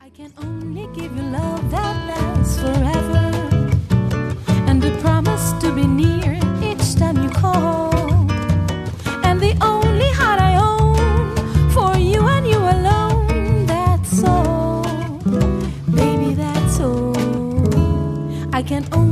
I can only give you love that lasts forever, and a promise to be near each time you call, and the only heart I own for you and you alone. That's all, baby, that's all. I can only